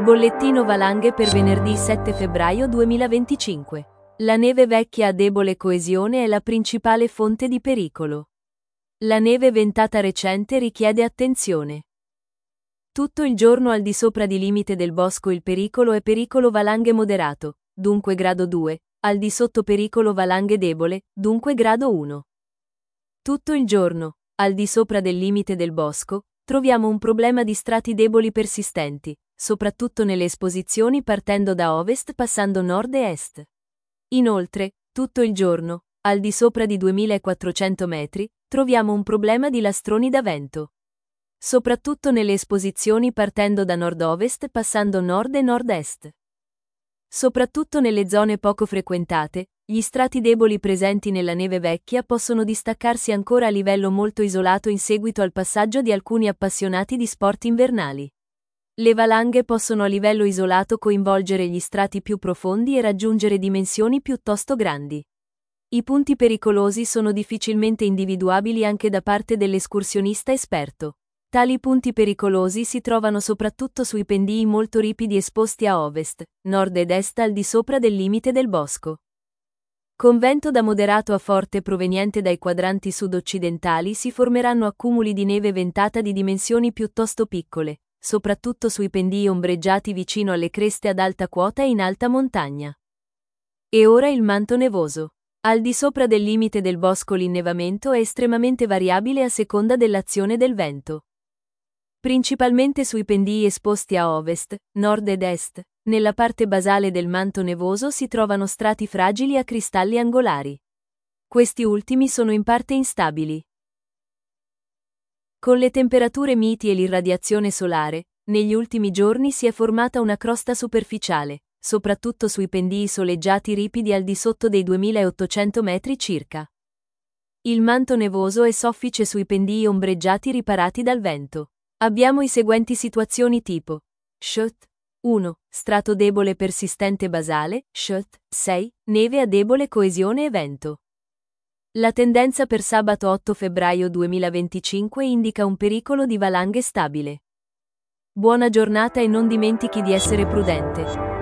Bollettino valanghe per venerdì 7 febbraio 2025. La neve vecchia a debole coesione è la principale fonte di pericolo. La neve ventata recente richiede attenzione. Tutto il giorno al di sopra di limite del bosco il pericolo è pericolo valanghe moderato, dunque grado 2, al di sotto pericolo valanghe debole, dunque grado 1. Tutto il giorno, al di sopra del limite del bosco, troviamo un problema di strati deboli persistenti, soprattutto nelle esposizioni partendo da ovest passando nord e est. Inoltre, tutto il giorno, al di sopra di 2400 metri, troviamo un problema di lastroni da vento. Soprattutto nelle esposizioni partendo da nord-ovest passando nord e nord-est. Soprattutto nelle zone poco frequentate, gli strati deboli presenti nella neve vecchia possono distaccarsi ancora a livello molto isolato in seguito al passaggio di alcuni appassionati di sport invernali. Le valanghe possono a livello isolato coinvolgere gli strati più profondi e raggiungere dimensioni piuttosto grandi. I punti pericolosi sono difficilmente individuabili anche da parte dell'escursionista esperto. Tali punti pericolosi si trovano soprattutto sui pendii molto ripidi esposti a ovest, nord ed est al di sopra del limite del bosco. Con vento da moderato a forte proveniente dai quadranti sud-occidentali si formeranno accumuli di neve ventata di dimensioni piuttosto piccole, soprattutto sui pendii ombreggiati vicino alle creste ad alta quota e in alta montagna. E ora il manto nevoso. Al di sopra del limite del bosco l'innevamento è estremamente variabile a seconda dell'azione del vento. Principalmente sui pendii esposti a ovest, nord ed est, nella parte basale del manto nevoso si trovano strati fragili a cristalli angolari. Questi ultimi sono in parte instabili. Con le temperature miti e l'irradiazione solare, negli ultimi giorni si è formata una crosta superficiale, soprattutto sui pendii soleggiati ripidi al di sotto dei 2800 metri circa. Il manto nevoso è soffice sui pendii ombreggiati riparati dal vento. Abbiamo i seguenti situazioni tipo: Shot 1. Strato debole persistente basale, Shot 6. Neve a debole coesione e vento. La tendenza per sabato 8 febbraio 2025 indica un pericolo di valanghe stabile. Buona giornata e non dimentichi di essere prudente.